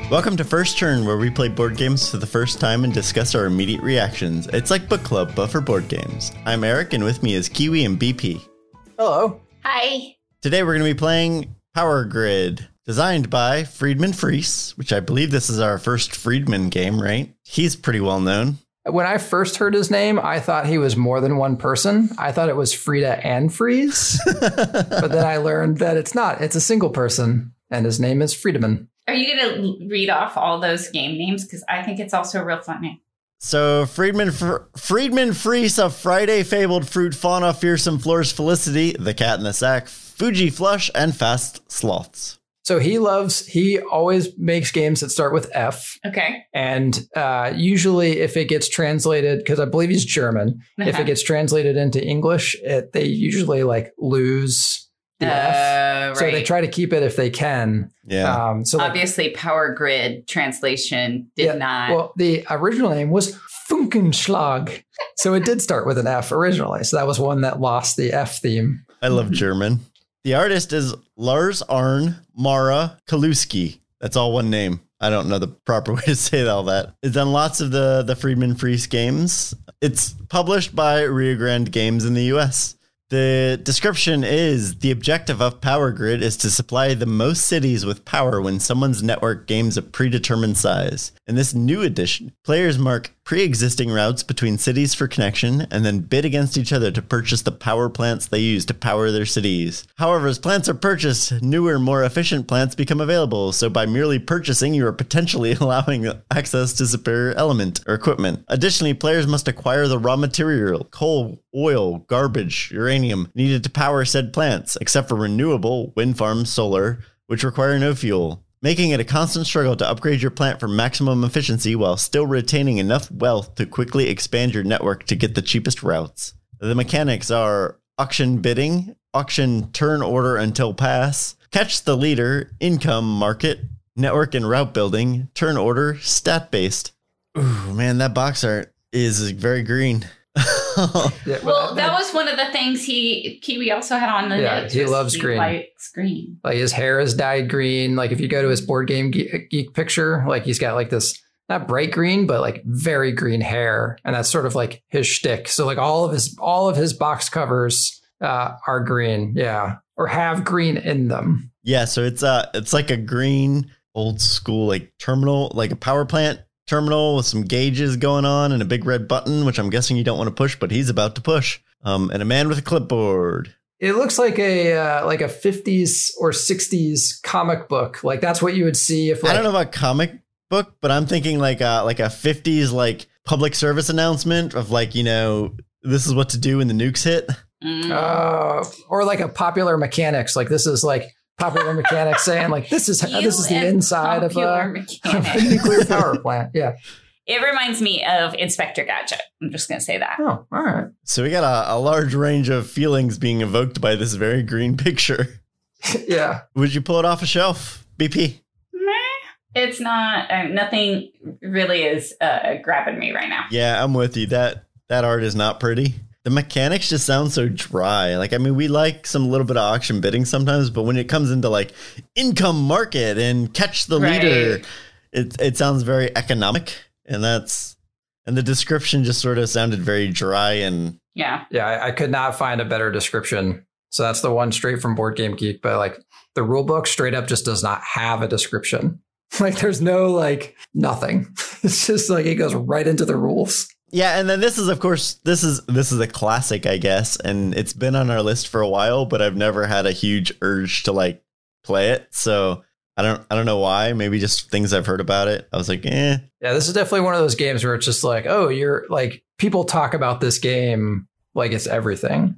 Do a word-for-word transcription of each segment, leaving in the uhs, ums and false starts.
Welcome to First Turn, where we play board games for the first time and discuss our immediate reactions. It's like book club, but for board games. I'm Eric, and with me is Kiwi and B P. Hello. Hi. Today we're going to be playing Power Grid, designed by Friedemann Friese, which I believe this is our first Friedemann game, right? He's pretty well known. When I first heard his name, I thought he was more than one person. I thought it was Frida and Friese. But then I learned that it's not. It's a single person, and his name is Friedemann. Are you going to read off all those game names? Because I think it's also a real fun name. So Friedemann, Fr- Friedemann Friese of Friday Fabled Fruit Fauna, Fearsome Floors Felicity, The Cat in the Sack, Fuji Flush, and Fast Sloths. So he loves, he always makes games that start with F. Okay. And uh, usually if it gets translated, because I believe he's German, uh-huh. if it gets translated into English, it, they usually like lose the uh, F. Right. So they try to keep it if they can. Yeah. Um, so Obviously, like, Power Grid translation did yeah, not. Well, the original name was Funkenschlag. So it did start with an F originally. So that was one that lost the F theme. I love German. The artist is Lars Arne Mara Kaluski. That's all one name. I don't know the proper way to say all that. It's done lots of the, the Friedemann Friese games. It's published by Rio Grande Games in the U S. The description is, the objective of Power Grid is to supply the most cities with power when someone's network gains a predetermined size. In this new edition, players mark pre-existing routes between cities for connection and then bid against each other to purchase the power plants they use to power their cities. However, as plants are purchased, newer, more efficient plants become available, so by merely purchasing, you are potentially allowing access to superior element or equipment. Additionally, players must acquire the raw material, coal, oil, garbage, uranium, needed to power said plants, except for renewable, wind farms, solar, which require no fuel, making it a constant struggle to upgrade your plant for maximum efficiency while still retaining enough wealth to quickly expand your network to get the cheapest routes. The mechanics are auction bidding, auction turn order until pass, catch the leader, income market, network and route building, turn order, stat based. Ooh, man, that box art is very green. yeah, well, that was one of the things he Kiwi also had on the yeah, notes. he loves he green. Likes green. Like his hair is dyed green. Like if you go to his board game geek, geek picture, like he's got like this not bright green, but like very green hair, and that's sort of like his shtick. So like all of his all of his box covers uh, are green, yeah, or have green in them. Yeah, so it's uh it's like a green old school like terminal, like a power plant terminal with some gauges going on and a big red button, which I'm guessing you don't want to push, but he's about to push. Um, and a man with a clipboard. It looks like a uh, like a fifties or sixties comic book. Like that's what you would see if like, I don't know about comic book, but I'm thinking like a, like a fifties like public service announcement of like, you know, this is what to do when the nukes hit. Mm. Uh, or like a Popular Mechanics. Like this is like Popular Mechanics saying like this is You this is the inside of a, of a nuclear power plant. Yeah. It reminds me of Inspector Gadget. I'm just going to say that. Oh, all right. So we got a, a large range of feelings being evoked by this very green picture. Yeah. Would you pull it off a shelf, B P? Meh. It's not. Uh, nothing really is uh, grabbing me right now. Yeah, I'm with you. That that art is not pretty. The mechanics just sound so dry. Like, I mean, we like some little bit of auction bidding sometimes, but when it comes into like income market and catch the Right. leader, it it sounds very economic. And that's, and the description just sort of sounded very dry and. Yeah. Yeah. I, I could not find a better description. So that's the one straight from Board Game Geek. But like the rule book straight up just does not have a description. Like there's no like nothing. It's just like it goes right into the rules. Yeah, and then this is, of course, this is this is a classic, I guess, and it's been on our list for a while, but I've never had a huge urge to like play it. So I don't I don't know why. Maybe just things I've heard about it. I was like, eh. Yeah, this is definitely one of those games where it's just like, oh, you're like people talk about this game like it's everything.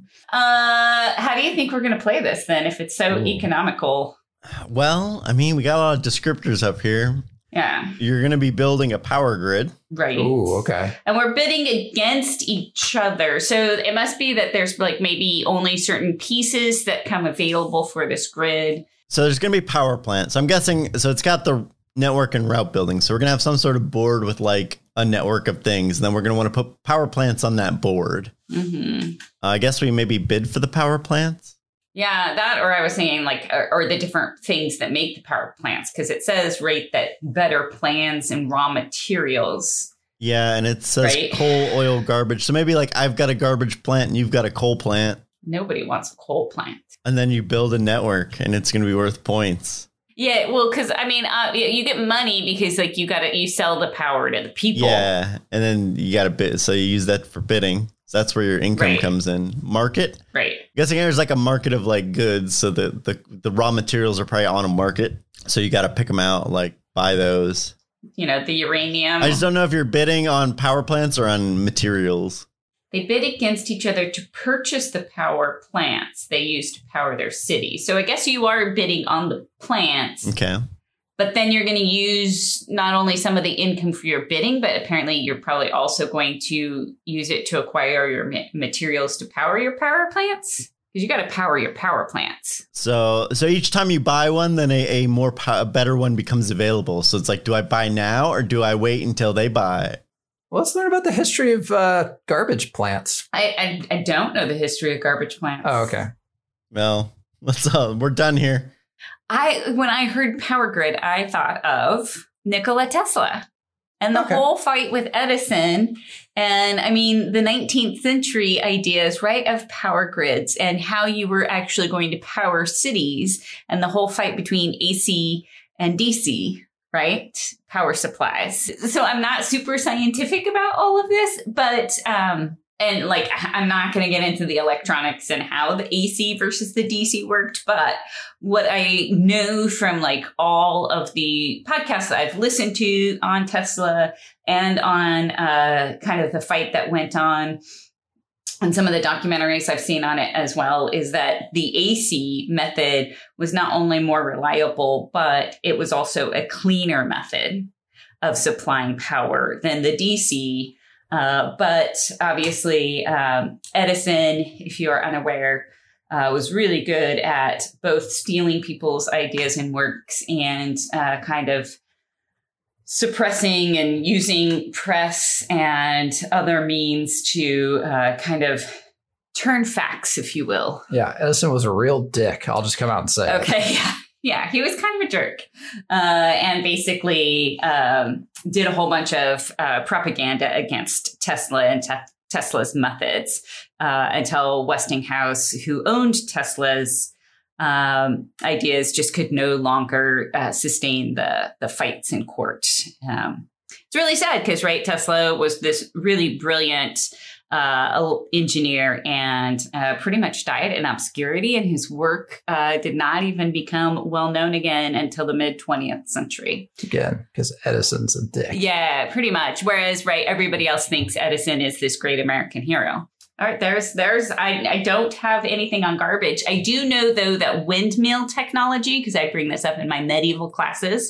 Uh, how do you think we're going to play this then? If it's so Ooh. economical. Well, I mean, we got a lot of descriptors up here. Yeah. You're going to be building a power grid. Right. Ooh, okay. And we're bidding against each other. So it must be that there's like maybe only certain pieces that come available for this grid. So there's going to be power plants. So I'm guessing, so it's got the network and route building. So we're going to have some sort of board with like a network of things. And then we're going to want to put power plants on that board. Mm-hmm. Uh, I guess we maybe bid for the power plants. Yeah, that, or I was saying like, or, or the different things that make the power plants, because it says, right, that better plans and raw materials. Yeah, and it says right? coal, oil, garbage. So maybe like I've got a garbage plant and you've got a coal plant. Nobody wants a coal plant. And then you build a network and it's going to be worth points. Yeah, well, because I mean, uh, you get money because like you got to you sell the power to the people. Yeah, and then you got to bid. So you use that for bidding. So that's where your income Right. comes in. Market. Right. I'm guessing there's like a market of like goods. So the, the, the raw materials are probably on a market. So you got to pick them out, like buy those. You know, the uranium. I just don't know if you're bidding on power plants or on materials. They bid against each other to purchase the power plants they use to power their city. So I guess you are bidding on the plants. Okay. But then you're going to use not only some of the income for your bidding, but apparently you're probably also going to use it to acquire your ma- materials to power your power plants. Because you got to power your power plants. So so each time you buy one, then a, a more po- a better one becomes available. So it's like, do I buy now or do I wait until they buy? Well, let's learn about the history of uh, garbage plants. I, I I don't know the history of garbage plants. Oh, okay. Well, let's uh, we're done here. I when I heard power grid, I thought of Nikola Tesla and the Okay. whole fight with Edison. And I mean, the nineteenth century ideas, right, of power grids and how you were actually going to power cities and the whole fight between A C and D C, right? Power supplies. So I'm not super scientific about all of this, but, um, and like, I'm not going to get into the electronics and how the A C versus the D C worked, but what I know from like all of the podcasts that I've listened to on Tesla and on uh, kind of the fight that went on and some of the documentaries I've seen on it as well is that the A C method was not only more reliable, but it was also a cleaner method of supplying power than the D C. Uh, but obviously, um, Edison, if you are unaware, uh, was really good at both stealing people's ideas and works and uh, kind of suppressing and using press and other means to uh, kind of turn facts, if you will. Yeah, Edison was a real dick. I'll just come out and say it. Okay, yeah. Yeah, he was kind of a jerk uh, and basically um, did a whole bunch of uh, propaganda against Tesla and te- Tesla's methods uh, until Westinghouse, who owned Tesla's um, ideas, just could no longer uh, sustain the, the fights in court. Um, it's really sad because, right, Tesla was this really brilliant uh, engineer and uh, pretty much died in obscurity. And his work uh, did not even become well known again until the mid twentieth century. Again, because Edison's a dick. Yeah, pretty much. Whereas, right, everybody else thinks Edison is this great American hero. All right, there's, there's, I, I don't have anything on garbage. I do know, though, that windmill technology, because I bring this up in my medieval classes,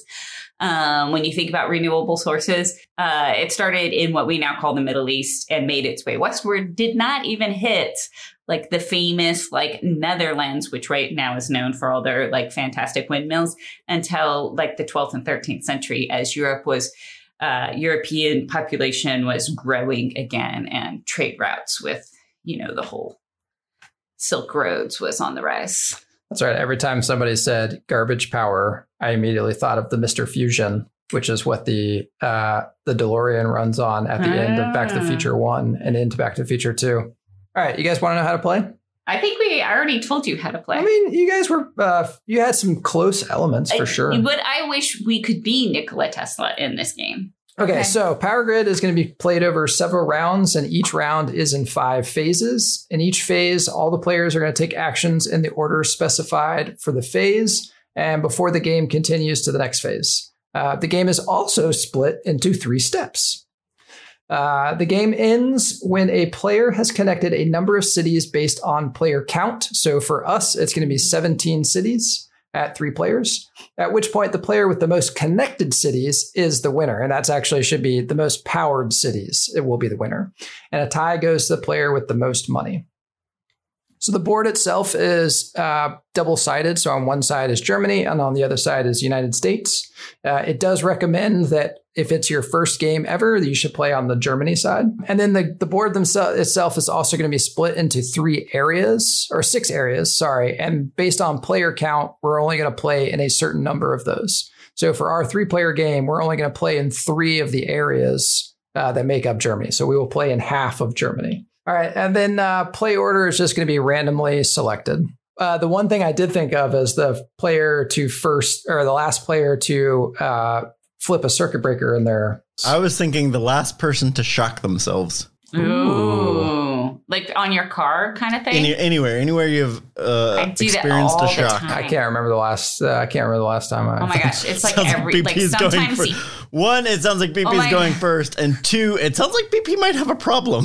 um, when you think about renewable sources, uh, it started in what we now call the Middle East and made its way westward, did not even hit like the famous like Netherlands, which right now is known for all their like fantastic windmills, until like the twelfth and thirteenth century, as Europe was uh, European population was growing again and trade routes with, you know, the whole Silk Roads was on the rise. That's right. Every time somebody said garbage power, I immediately thought of the Mister Fusion, which is what the uh, the DeLorean runs on at the ah. end of Back to the Future one and into Back to the Future two. All right, you guys want to know how to play? I think we already told you how to play. I mean, you guys were, uh, you had some close elements for I, sure. But I wish we could be Nikola Tesla in this game. Okay, Okay, so Power Grid is going to be played over several rounds, and each round is in five phases. In each phase, all the players are going to take actions in the order specified for the phase, and before the game continues to the next phase. Uh, the game is also split into three steps. Uh, the game ends when a player has connected a number of cities based on player count. So for us, it's going to be seventeen cities at three players, at which point the player with the most connected cities is the winner. And that's actually should be the most powered cities. It will be the winner. And a tie goes to the player with the most money. So the board itself is uh, double-sided. So on one side is Germany and on the other side is United States. Uh, it does recommend that if it's your first game ever, you should play on the Germany side. And then the, the board themselves itself is also going to be split into three areas, or six areas, sorry. And based on player count, we're only going to play in a certain number of those. So for our three-player game, we're only going to play in three of the areas uh, that make up Germany. So we will play in half of Germany. All right. And then uh, play order is just going to be randomly selected. Uh, the one thing I did think of is the player to first, or the last player to uh, flip a circuit breaker in there. I was thinking the last person to shock themselves. Ooh. Like on your car kind of thing? Any, anywhere, anywhere you've uh, experienced a shock. I can't remember the last, uh, I can't remember the last time I. Oh my gosh. It's like sounds every, B like P's sometimes. Going He, One, it sounds like B P's oh going first. And two, it sounds like B P might have a problem.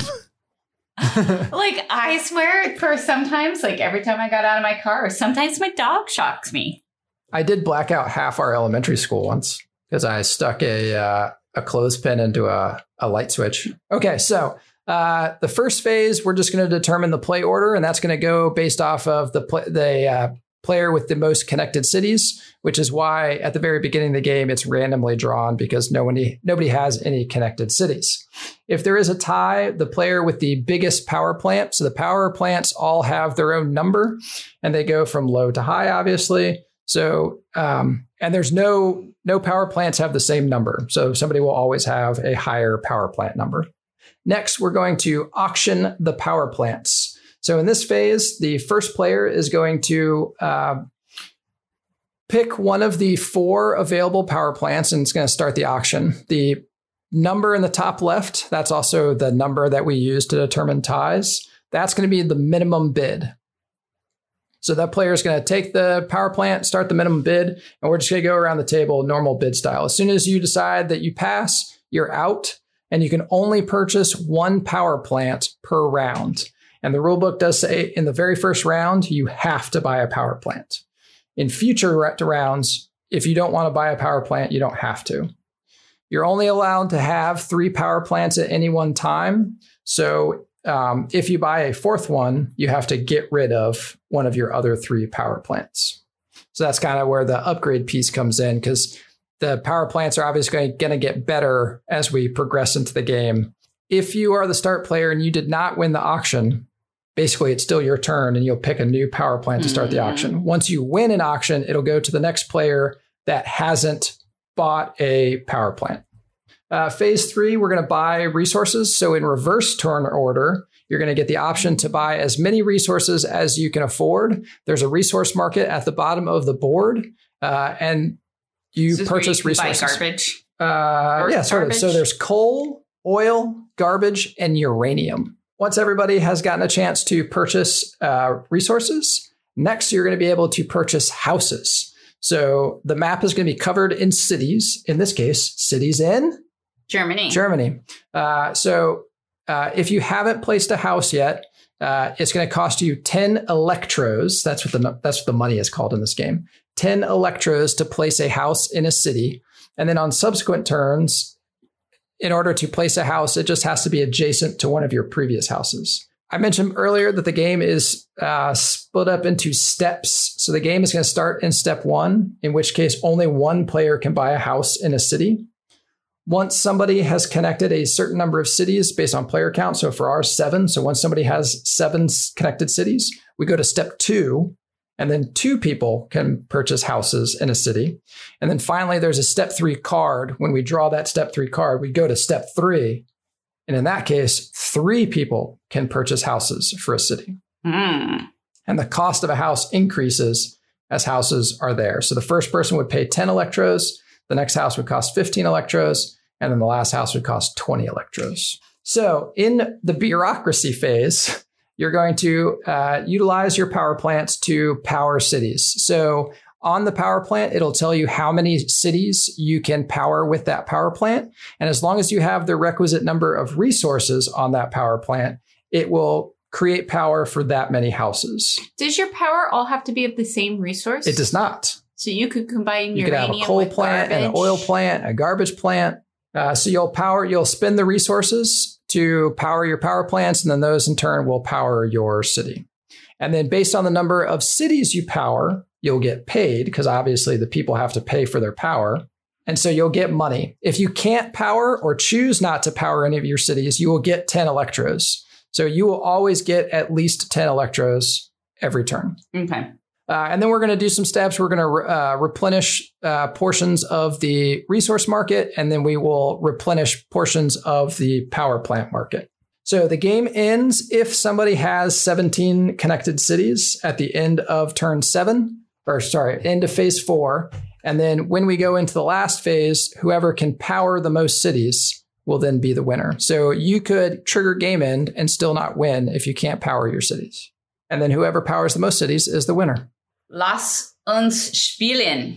like I swear for sometimes, like every time I got out of my car, sometimes my dog shocks me. I did black out half our elementary school once because I stuck a uh, a clothespin into a, a light switch. Okay, so uh, the first phase, we're just going to determine the play order, and that's going to go based off of the pl- the uh, player with the most connected cities, which is why at the very beginning of the game, it's randomly drawn because nobody nobody has any connected cities. If there is a tie, the player with the biggest power plant, so the power plants all have their own number, and they go from low to high, obviously. So, um, and there's no no power plants have the same number. So somebody will always have a higher power plant number. Next, we're going to auction the power plants. So in this phase, the first player is going to uh, pick one of the four available power plants, and it's going to start the auction. The number in the top left, that's also the number that we use to determine ties. That's going to be the minimum bid. So that player is going to take the power plant, start the minimum bid, and we're just going to go around the table normal bid style. As soon as you decide that you pass, you're out, and you can only purchase one power plant per round. And the rule book does say in the very first round, you have to buy a power plant. In future rounds, if you don't want to buy a power plant, you don't have to. You're only allowed to have three power plants at any one time. So um, if you buy a fourth one, you have to get rid of one of your other three power plants. So that's kind of where the upgrade piece comes in, because the power plants are obviously going to get better as we progress into the game. If you are the start player and you did not win the auction, basically it's still your turn and you'll pick a new power plant to start the auction. Once you win an auction, it'll go to the next player that hasn't bought a power plant. Uh, phase three, we're going to buy resources. So in reverse turn order, you're going to get the option to buy as many resources as you can afford. There's a resource market at the bottom of the board, uh, and you purchase you resources. Buy garbage. Uh, yeah, sort of. So there's coal, oil, garbage, and uranium. Once everybody has gotten a chance to purchase uh, resources, next you're going to be able to purchase houses. So the map is going to be covered in cities. In this case, cities in Germany. Germany. Uh, so uh, if you haven't placed a house yet, uh, it's going to cost you ten electros. That's what the that's what the money is called in this game. ten electros to place a house in a city. And then on subsequent turns, in order to place a house, it just has to be adjacent to one of your previous houses. I mentioned earlier that the game is uh, split up into steps. So the game is going to start in step one, in which case only one player can buy a house in a city. Once somebody has connected a certain number of cities based on player count, so for ours, seven. So once somebody has seven connected cities, we go to step two, and then two people can purchase houses in a city. And then finally, there's a step three card. When we draw that step three card, we go to step three. And in that case, three people can purchase houses for a city. Mm. And the cost of a house increases as houses are there. So the first person would pay ten electros. The next house would cost fifteen electros. And then the last house would cost twenty electros. So in the bureaucracy phase, you're going to uh, utilize your power plants to power cities. So on the power plant, it'll tell you how many cities you can power with that power plant. And as long as you have the requisite number of resources on that power plant, it will create power for that many houses. Does your power all have to be of the same resource? It does not. So you could combine you uranium could have a coal with plant garbage. and an oil plant, a garbage plant. Uh, so you'll power, you'll spend the resources to power your power plants, and then those in turn will power your city. And then based on the number of cities you power, you'll get paid because obviously the people have to pay for their power. And so you'll get money. If you can't power or choose not to power any of your cities, you will get ten electros. So you will always get at least ten electros every turn. Okay. Uh, and then we're going to do some steps. We're going to re- uh, replenish uh, portions of the resource market, and then we will replenish portions of the power plant market. So the game ends if somebody has seventeen connected cities at the end of turn seven, or sorry, end of phase four. And then when we go into the last phase, whoever can power the most cities will then be the winner. So you could trigger game end and still not win if you can't power your cities. And then whoever powers the most cities is the winner. Lass uns spielen.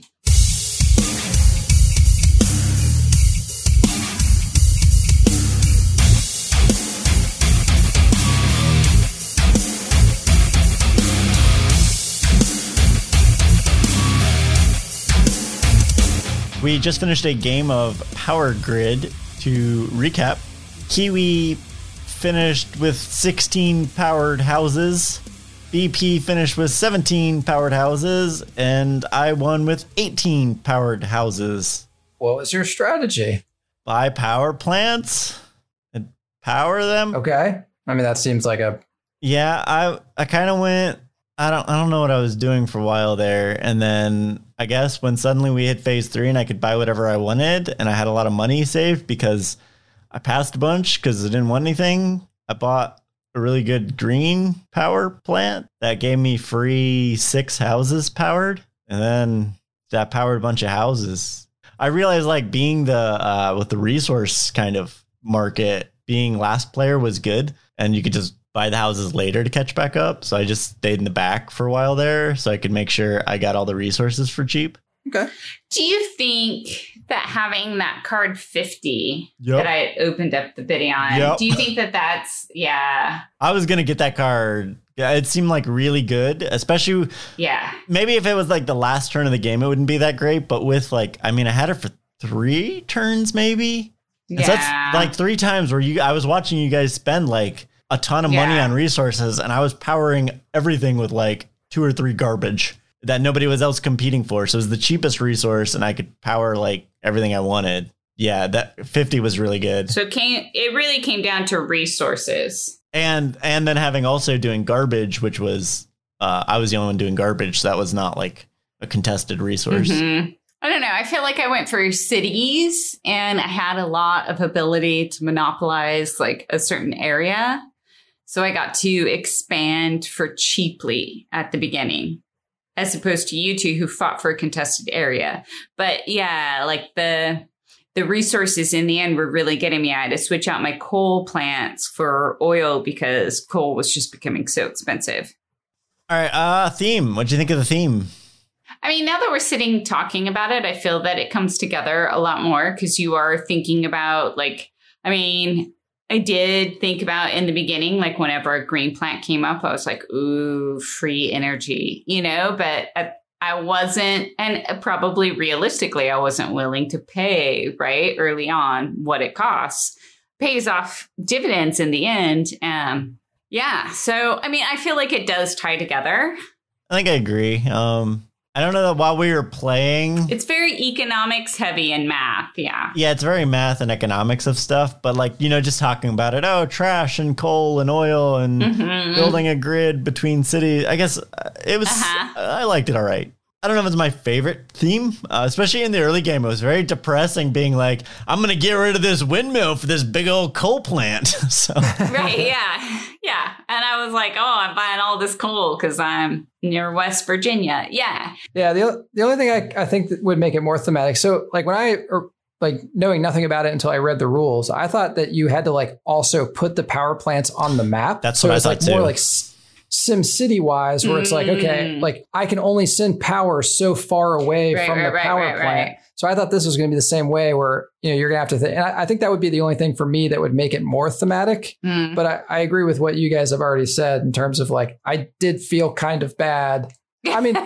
We just finished a game of Power Grid. To recap, Kiwi finished with sixteen powered houses, B P finished with seventeen powered houses, and I won with eighteen powered houses. What was your strategy? Buy power plants and power them. Okay. I mean, that seems like a... Yeah, I I kind of went... I don't I don't know what I was doing for a while there. And then I guess when suddenly we hit phase three and I could buy whatever I wanted and I had a lot of money saved because I passed a bunch because I didn't want anything. I bought a really good green power plant that gave me free six houses powered. And then that powered a bunch of houses. I realized like being the uh, with the resource kind of market, being last player was good and you could just buy the houses later to catch back up. So I just stayed in the back for a while there so I could make sure I got all the resources for cheap. Okay. Do you think that having that card fifty Yep. that I opened up the bidding on, Yep. do you think that that's, yeah, I was going to get that card. Yeah, it seemed like really good, especially yeah. maybe if it was like the last turn of the game, it wouldn't be that great. But with like, I mean, I had it for three turns, maybe. And Yeah. so that's like three times where you, I was watching you guys spend like a ton of money Yeah. on resources and I was powering everything with like two or three garbage that nobody was else competing for. So it was the cheapest resource and I could power like everything I wanted. Yeah, that fifty was really good. So it came, it really came down to resources. And and then having also doing garbage, which was uh, I was the only one doing garbage. So that was not like a contested resource. Mm-hmm. I don't know. I feel like I went through cities and I had a lot of ability to monopolize like a certain area. So I got to expand for cheaply at the beginning, as opposed to you two who fought for a contested area. But yeah, like the the resources in the end were really getting me. I had to switch out my coal plants for oil because coal was just becoming so expensive. All right, uh, theme. What'd you think of the theme? I mean, now that we're sitting talking about it, I feel that it comes together a lot more because you are thinking about like, I mean, I did think about in the beginning, like whenever a green plant came up, I was like, ooh, free energy, you know, but I, I wasn't, and probably realistically, I wasn't willing to pay right early on what it costs. Pays off dividends in the end. Um, yeah. So, I mean, I feel like it does tie together. I think I agree. Um, I don't know that while we were playing, It's very economics heavy in math. Yeah. yeah, it's very math and economics of stuff. But like, you know, just talking about it, oh, trash and coal and oil and Mhm. building a grid between cities. I guess uh, it was, Uh-huh. I liked it all right. I don't know if it's my favorite theme, uh, especially in the early game. It was very depressing being like, I'm going to get rid of this windmill for this big old coal plant. So Right. Yeah. Yeah. And I was like, oh, I'm buying all this coal because I'm near West Virginia. Yeah. Yeah, the o- the only thing I, I think that would make it more thematic. So, like when I or like knowing nothing about it until I read the rules, I thought that you had to like also put the power plants on the map. That's so what I it's like thought more too. like S- Sim City wise, where it's like okay, Mm. like I can only send power so far away Right, from right, the right, power right, plant. right. So I thought this was going to be the same way, where you know you're going to have to. Th- and I, I think that would be the only thing for me that would make it more thematic. Mm. But I, I agree with what you guys have already said in terms of like I did feel kind of bad. I mean,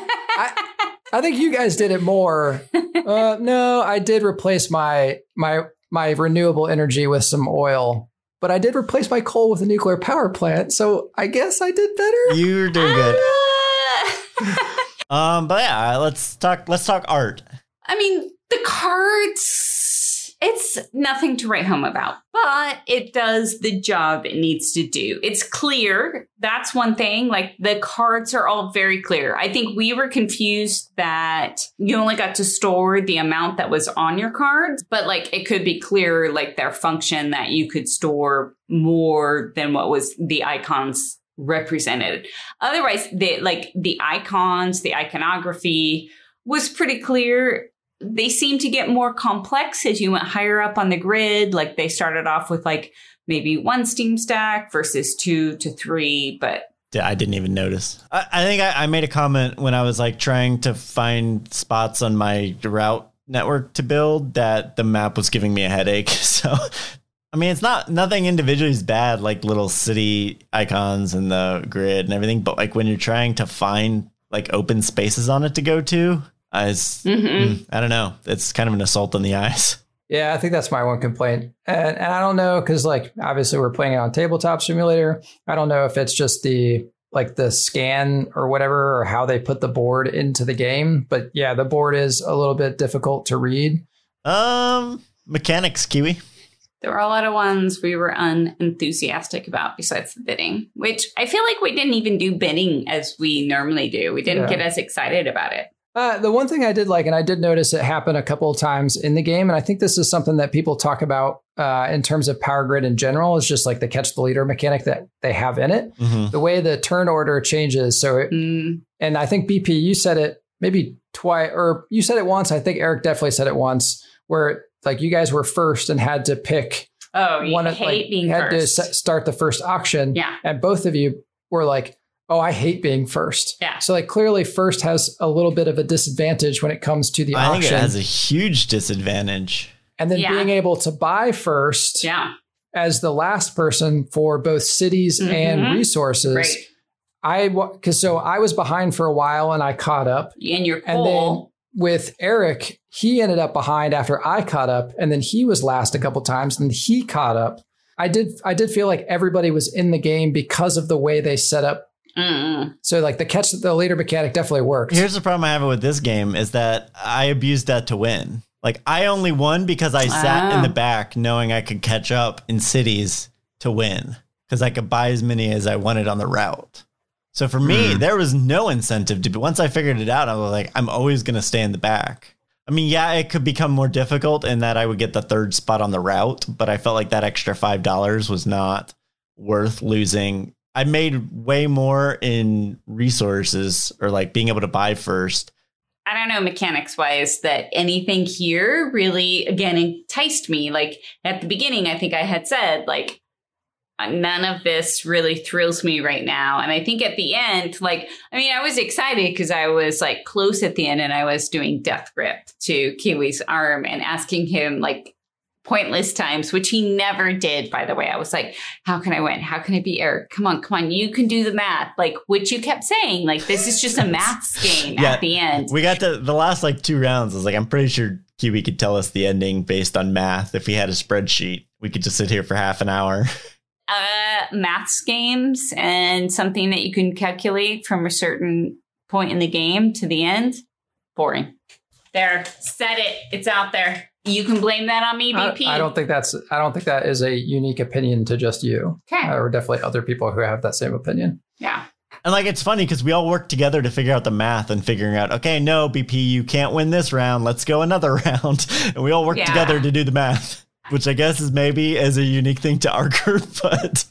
I, I think you guys did it more. Uh, no, I did replace my my my renewable energy with some oil but I did replace my coal with a nuclear power plant. So I guess I did better. You're doing good. Uh, Um, but yeah, let's talk. Let's talk art. I mean, the cards, it's nothing to write home about, but it does the job it needs to do. It's clear. That's one thing. Like the cards are all very clear. I think we were confused that you only got to store the amount that was on your cards, but like it could be clear, like their function that you could store more than what was the icons represented. Otherwise, the like the icons, the iconography was pretty clear. They seem to get more complex as you went higher up on the grid. Like they started off with like maybe one steam stack versus two to three, but Yeah, I didn't even notice. I, I think I, I made a comment when I was like trying to find spots on my route network to build that the map was giving me a headache. So I mean, it's not nothing individually is bad, like little city icons and the grid and everything. But like when you're trying to find like open spaces on it to go to, I, was, mm, I don't know. It's kind of an assault on the eyes. Yeah, I think that's my one complaint. And, and I don't know, because like obviously we're playing it on Tabletop Simulator. I don't know if it's just the like the scan or whatever, or how they put the board into the game. But yeah, the board is a little bit difficult to read. Um, mechanics, Kiwi. there were a lot of ones we were unenthusiastic about besides the bidding, which I feel like we didn't even do bidding as we normally do. We didn't yeah. get as excited about it. Uh, the one thing I did like, and I did notice it happen a couple of times in the game, and I think this is something that people talk about uh, in terms of Power Grid in general, is just like the catch the leader mechanic that they have in it. Mm-hmm. The way the turn order changes. So, it, mm. and I think B P, you said it maybe twice, or you said it once. I think Eric definitely said it once, where like you guys were first and had to pick. Oh, you one hate like, being had first. to start the first auction. Yeah. And both of you were like, oh, I hate being first. Yeah. So like clearly first has a little bit of a disadvantage when it comes to the I auction. I think it has a huge disadvantage. And then yeah. being able to buy first yeah. as the last person for both cities mm-hmm. and resources. Right. I, because so I was behind for a while and I caught up. And you're cool. And then with Eric, he ended up behind after I caught up, and then he was last a couple times and he caught up. I did, I did feel like everybody was in the game because of the way they set up. Mm-mm. So like the catch the leader mechanic definitely works. Here's the problem I have with this game is that I abused that to win. Like I only won because I sat oh. in the back knowing I could catch up in cities to win because I could buy as many as I wanted on the route. So for me, mm. there was no incentive to be. Once I figured it out, I was like, I'm always going to stay in the back. I mean, yeah, it could become more difficult in that I would get the third spot on the route, but I felt like that extra five dollars was not worth losing. I made way more in resources or like being able to buy first. I don't know, mechanics wise, that anything here really, again, enticed me. Like at the beginning, I think I had said, like, none of this really thrills me right now. And I think at the end, like, I mean, I was excited because I was like close at the end and I was doing death grip to Kiwi's arm and asking him like pointless times, which he never did, by the way. I was like, how can I win? How can I beat Eric? Come on, come on. You can do the math. Like, which you kept saying, like, this is just a maths game yeah, at the end. We got to the last like two rounds. I was like, I'm pretty sure Kiwi could tell us the ending based on math. If he had a spreadsheet, we could just sit here for half an hour. Uh, maths games and something that you can calculate from a certain point in the game to the end. Boring. There, said it. It's out there. You can blame that on me, B P. I, I don't think that's. I don't think that is a unique opinion to just you. Okay. There are definitely other people who have that same opinion. Yeah. And like it's funny because we all work together to figure out the math and figuring out, okay, no, B P, you can't win this round. Let's go another round. And we all work yeah. together to do the math. Which I guess is maybe as a unique thing to our group, but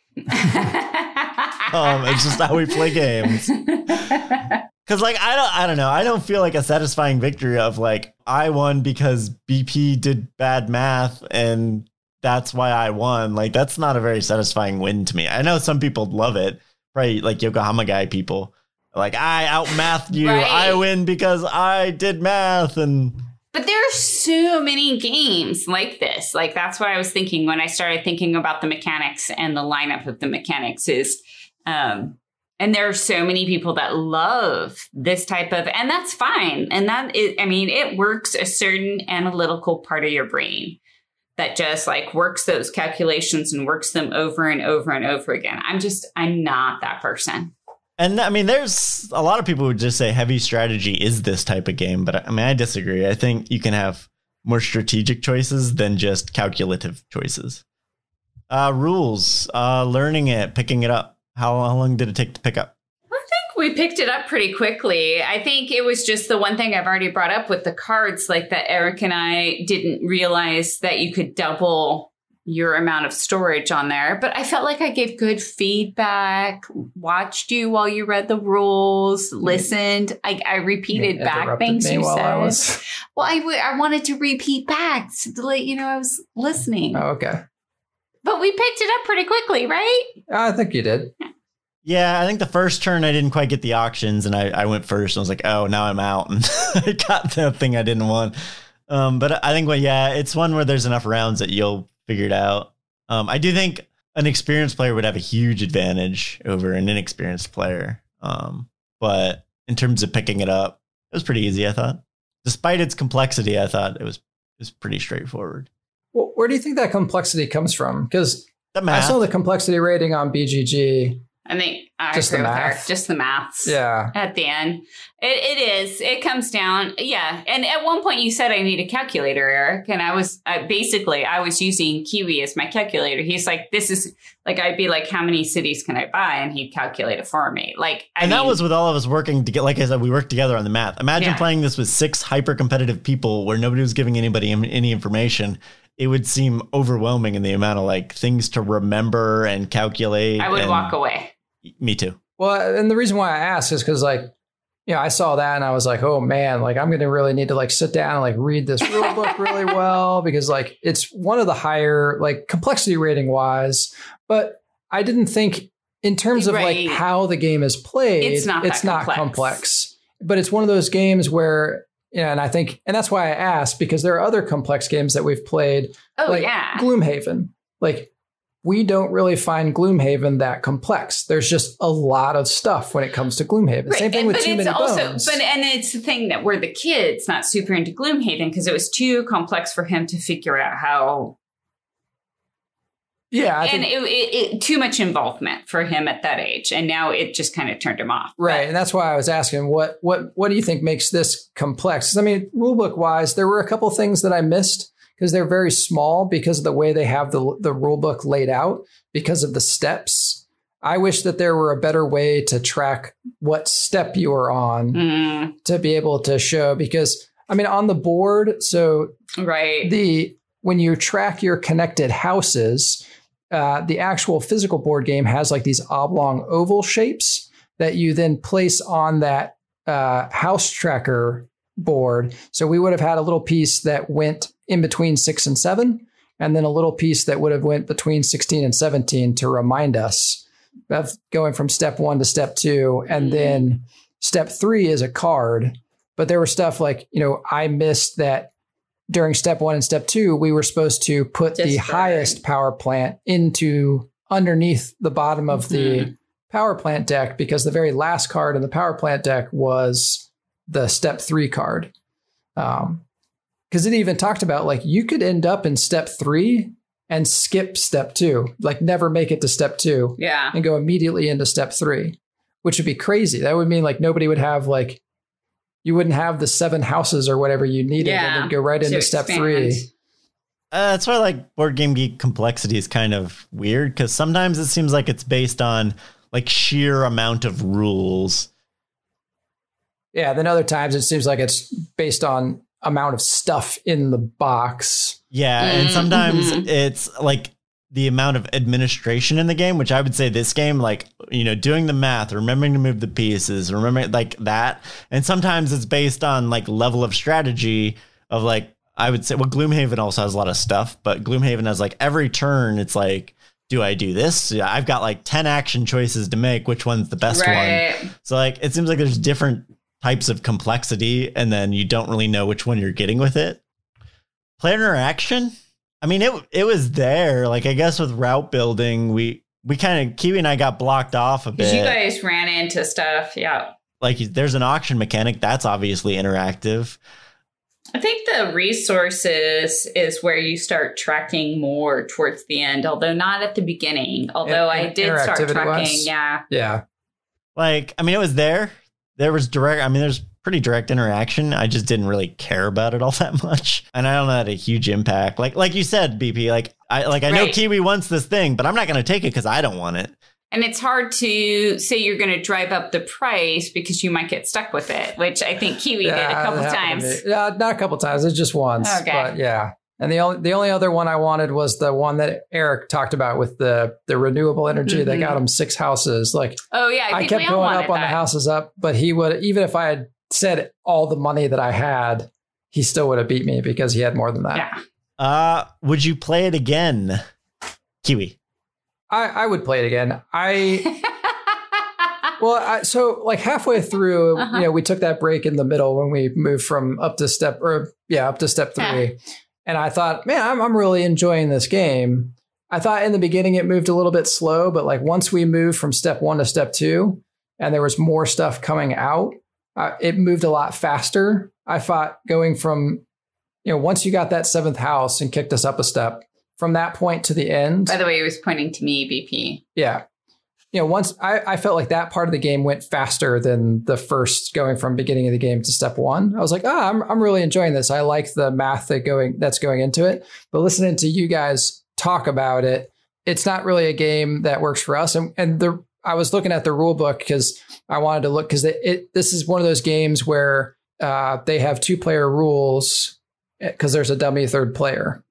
um, it's just how we play games. Because like I don't, I don't know, I don't feel like a satisfying victory of like I won because B P did bad math and that's why I won. Like that's not a very satisfying win to me. I know some people love it, right? Like Yokohama guy people, like I outmathed you. Right. I win because I did math and. But there are so many games like this. Like, that's what I was thinking when I started thinking about the mechanics and the lineup of the mechanics is, um, and there are so many people that love this type of, and that's fine. And that is, I mean, it works a certain analytical part of your brain that just like works those calculations and works them over and over and over again. I'm just, I'm not that person. And I mean, there's a lot of people who would just say heavy strategy is this type of game. But I mean, I disagree. I think you can have more strategic choices than just calculative choices. Uh, rules, uh, learning it, picking it up. How, how long did it take to pick up? We picked it up pretty quickly. I think it was just the one thing I've already brought up with the cards, like that Eric and I didn't realize that you could double your amount of storage on there. But I felt like I gave good feedback, watched you while you read the rules, listened. I, I repeated You back interrupted things me you while said. I was- Well, I, w- I wanted to repeat back to let you know I was listening. Oh, okay. But we picked it up pretty quickly, right? I think you did. Yeah, I think the first turn I didn't quite get the auctions, and I, I went first. And I was like, oh, now I'm out, and I got the thing I didn't want. Um, but I think, well, yeah, it's one where there's enough rounds that you'll figure it out. Um, I do think an experienced player would have a huge advantage over an inexperienced player. Um, but in terms of picking it up, it was pretty easy, I thought. Despite its complexity, I thought it was it was pretty straightforward. Well, where do you think that complexity comes from? Because The I math. saw the complexity rating on B G G. I think I Just agree the with her. math? Just the maths. Yeah. At the end. It, it is. It comes down. Yeah. And at one point you said I need a calculator, Eric. And I was I, basically, I was using Kiwi as my calculator. He's like, this is like, I'd be like, how many cities can I buy? And he'd calculate it for me. Like, I and mean, that was with all of us working to get, like I said, we worked together on the math. Imagine Yeah. playing this with six hyper competitive people where nobody was giving anybody im- any information. It would seem overwhelming in the amount of like things to remember and calculate. I would and- walk away. Me too. Well, and the reason why I asked is because, like, you know, I saw that and I was like, oh man, like I'm going to really need to like sit down and like read this rule book really well because like it's one of the higher like complexity rating wise, but I didn't think in terms of Right. like how the game is played, It's not that it's not complex. complex. But it's one of those games where, you know, and I think, and that's why I asked because there are other complex games that we've played, Oh, like yeah. Gloomhaven. Like we don't really find Gloomhaven that complex. There's just a lot of stuff when it comes to Gloomhaven. Right, Same thing and- with but Too it's Many also, Bones. But and it's the thing that we're the kids not super into Gloomhaven because it was too complex for him to figure out how, yeah, I and think, it, it, it too much involvement for him at that age, and now it just kind of turned him off. right, and that's why I was asking what what what do you think makes this complex? 'Cause, I mean, rulebook wise, there were a couple things that I missed because they're very small because of the way they have the the rulebook laid out because of the steps. I wish that there were a better way to track what step you are on Mm, to be able to show because I mean on the board, so right. the when you track your connected houses, uh, the actual physical board game has like these oblong oval shapes that you then place on that uh, house tracker board. So we would have had a little piece that went in between six and seven, and then a little piece that would have went between sixteen and seventeen to remind us of going from step one to step two, and then step three is a card. But there was stuff like, you know, I missed that during step one and step two, we were supposed to put the Discard. highest power plant into underneath the bottom of the power plant deck because the very last card in the power plant deck was the step three card. Um, because it even talked about like you could end up in step three and skip step two, like never make it to step two Yeah. and go immediately into step three, which would be crazy. That would mean like nobody would have like, you wouldn't have the seven houses or whatever you needed Yeah, and then go right into to step expand. three. Uh, that's why like Board Game Geek complexity is kind of weird because sometimes it seems like it's based on like sheer amount of rules. Yeah. Then other times it seems like it's based on amount of stuff in the box. Yeah, and Mm, sometimes mhm. it's like the amount of administration in the game, which I would say this game, like, you know, doing the math, remembering to move the pieces, remembering like that. And sometimes it's based on like level of strategy of like, I would say, well, Gloomhaven also has a lot of stuff, but Gloomhaven has like every turn, it's like, do I do this? Yeah, I've got like ten action choices to make. Which one's the best Right. one? So like, it seems like there's different types of complexity and then you don't really know which one you're getting with it. Player interaction. I mean, it it was there. Like, I guess with route building, we we kind of, Kiwi and I got blocked off a Because bit. you guys ran into stuff. Yeah. Like, there's an auction mechanic that's obviously interactive. I think the resources is where you start tracking more towards the end, although not at the beginning. Although In- I did start tracking, wise? yeah. Yeah. Like, I mean, it was there. There was direct. I mean, there's pretty direct interaction. I just didn't really care about it all that much, and I don't know, had a huge impact. Like, like you said, B P. Like, I like I know Right. Kiwi wants this thing, but I'm not going to take it because I don't want it. And it's hard to say you're going to drive up the price because you might get stuck with it, which I think Kiwi did a couple that happened times. to me. Yeah, not a couple times. It's just once. Okay. But yeah. And the only the only other one I wanted was the one that Eric talked about with the the renewable energy Mhm. that got him six houses. Like Oh, yeah. I, I, think kept we all going wanted up on that. the houses up, but he would, even if I had said all the money that I had, he still would have beat me because he had more than that. Yeah. Uh, would you play it again, Kiwi? I, I would play it again. I well, I, so like halfway through, Uh-huh. you know, we took that break in the middle when we moved from up to step or yeah, up to step three. Yeah. And I thought, man, I'm, I'm really enjoying this game. I thought in the beginning it moved a little bit slow, but like once we moved from step one to step two and there was more stuff coming out, uh, it moved a lot faster. I thought going from, you know, once you got that seventh house and kicked us up a step, from that point to the end. By the way, he was pointing to me, B P. Yeah. You know, once I, I felt like that part of the game went faster than the first going from beginning of the game to step one. I was like, ah, I'm I'm really enjoying this. I like the math that going that's going into it. But listening to you guys talk about it, it's not really a game that works for us. And and the I was looking at the rule book because I wanted to look because it, it this is one of those games where uh, they have two player rules because there's a dummy third player.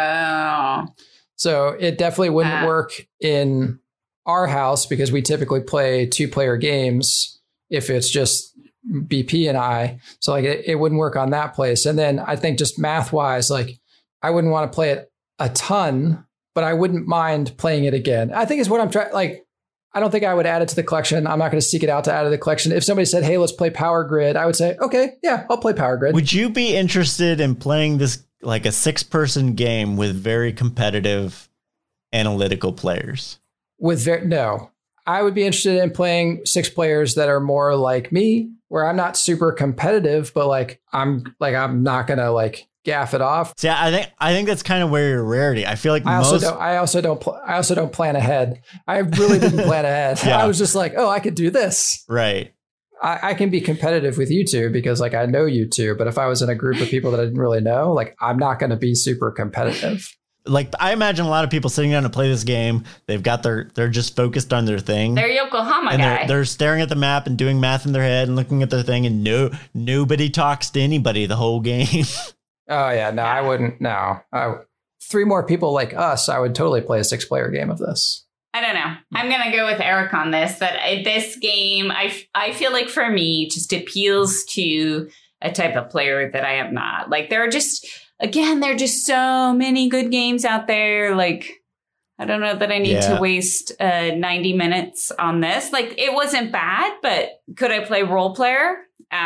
Oh. So it definitely wouldn't Ah. work in our house because we typically play two player games if it's just B P and I. So like it, it wouldn't work on that place. And then I think just math wise, like I wouldn't want to play it a ton, but I wouldn't mind playing it again. I think is what I'm trying. Like, I don't think I would add it to the collection. I'm not going to seek it out to add to the collection. If somebody said, hey, let's play Power Grid, I would say, okay, yeah, I'll play Power Grid. Would you be interested in playing this like a six person game with very competitive analytical players? With ver- no, I would be interested in playing six players that are more like me, where I'm not super competitive, but like I'm like I'm not gonna like gaff it off. See, I think I think that's kind of where your rarity. I feel like I most. also don't. I also don't. Pl- I also don't plan ahead. I really didn't plan ahead. Yeah. I was just like, oh, I could do this. Right. I, I can be competitive with you two because like I know you two, but if I was in a group of people that I didn't really know, like I'm not going to be super competitive. Like I imagine a lot of people sitting down to play this game. They've got their. They're just focused on their thing. They're Yokohama and guy. they're, they're staring at the map and doing math in their head and looking at their thing, and no nobody talks to anybody the whole game. Oh yeah, no, I wouldn't. No, I, three more people like us, I would totally play a six player game of this. I don't know. I'm going to go with Eric on this, that I, this game, I, I feel like for me, just appeals to a type of player that I am not. Like there are just, again, there are just so many good games out there. Like, I don't know that I need Yeah. to waste uh, ninety minutes on this. Like it wasn't bad, but could I play role player?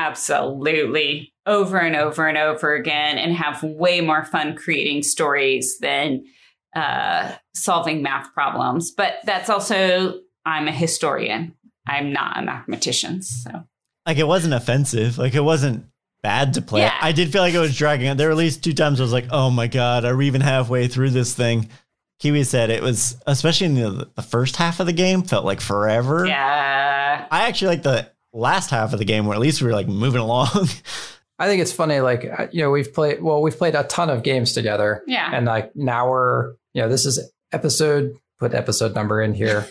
Absolutely. Over and over and over again and have way more fun creating stories than uh, solving math problems. But that's also, I'm a historian. I'm not a mathematician. So Like it wasn't offensive. Like it wasn't bad to play. Yeah. I did feel like it was dragging out. There were at least two times I was like, oh my God, are we even halfway through this thing? Kiwi said it was, especially in the, the first half of the game, felt like forever. yeah. I actually like the last half of the game where at least we were like moving along. I think it's funny, like, uh, you know, we've played, well, we've played a ton of games together. Yeah. And like now we're, you know, this is episode, put episode number in here.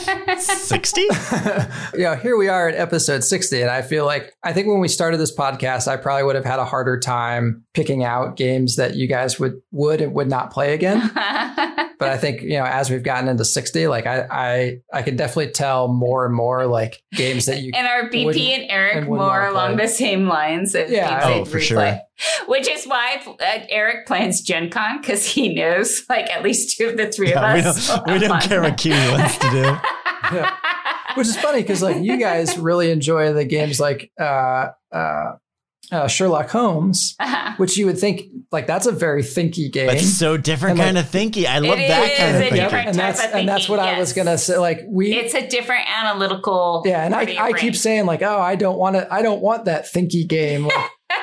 sixty? Yeah, here we are at episode sixty. And I feel like, I think when we started this podcast, I probably would have had a harder time picking out games that you guys would, would and would not play again. But I think, you know, as we've gotten into sixty, like I, I, I can definitely tell more and more like games that you And our B P wouldn't- and Eric and wouldn't more wanna along play. the same lines. Of Yeah. games Oh, they'd for replay. sure. Which is why uh, Eric plans Gen Con because he knows like at least two of the three Yeah, of we us. don't, we don't care what Kiwi wants to do. Yeah. Which is funny because like you guys really enjoy the games like uh, uh, uh, Sherlock Holmes, Uh-huh. which you would think like that's a very thinky game. But so different And, like, kind of thinky. I love It that is kind of a thinking. different and type that's of and that's what thinking, I was yes. gonna say. Like we, It's a different analytical. yeah, and part of I, your I brain. keep saying like, oh, I don't want to, I don't want that thinky game. Like,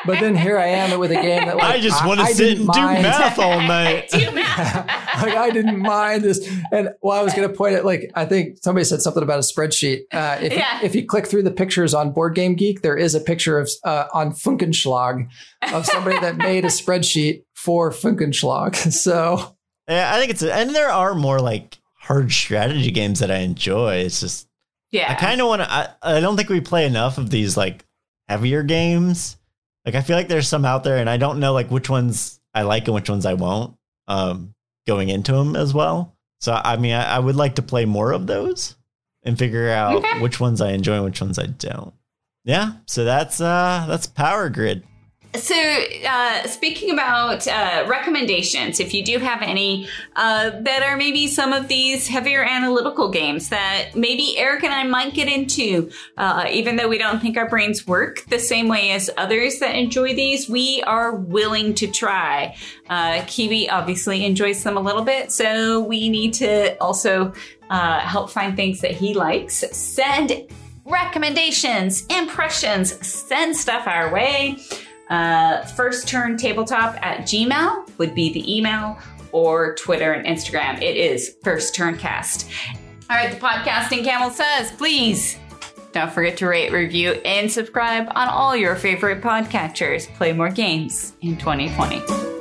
But then here I am with a game that like, I just want to sit didn't and do mind- math all night. Do math. like I didn't mind this. And well, I was going to point at like, I think somebody said something about a spreadsheet. Uh, if, Yeah. you, if you click through the pictures on Board Game Geek, there is a picture of uh, on Funkenschlag of somebody that made a spreadsheet for Funkenschlag. So Yeah, I think it's, and there are more like hard strategy games that I enjoy. It's just, Yeah. I kind of want to, I, I don't think we play enough of these like heavier games. Like I feel like there's some out there and I don't know like which ones I like and which ones I won't um, going into them as well. So, I mean, I, I would like to play more of those and figure out Okay. which ones I enjoy and which ones I don't. Yeah. So that's, uh, that's Power Grid. So, uh, speaking about uh, recommendations, if you do have any uh, that are maybe some of these heavier analytical games that maybe Eric and I might get into, uh, even though we don't think our brains work the same way as others that enjoy these, we are willing to try. Uh, Kiwi obviously enjoys them a little bit, so we need to also uh, help find things that he likes. Send recommendations, impressions, send stuff our way. Uh, first turn tabletop at Gmail would be the email, or Twitter and Instagram. It is First Turn Cast. All right, the podcasting camel says, please don't forget to rate, review, and subscribe on all your favorite podcatchers. Play more games in twenty twenty.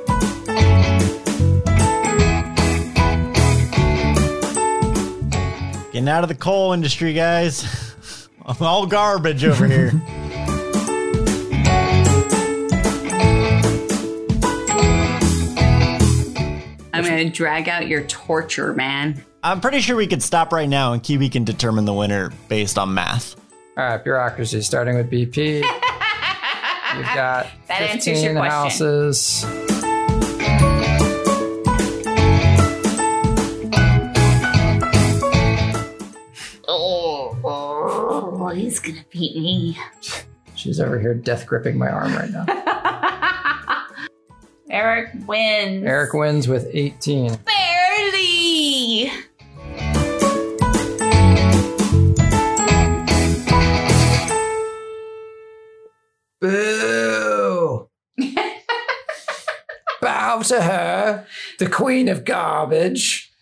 Getting out of the coal industry, guys. I'm all garbage over here. I'm going to drag out your torture, man. I'm pretty sure we could stop right now and Kiwi can determine the winner based on math. all right, bureaucracy starting with B P. You've got That answers your fifteen question. houses. Oh, oh, he's going to beat me. She's over here death gripping my arm right now. Eric wins. Eric wins with eighteen. Barely. Boo! Bow to her, the queen of garbage.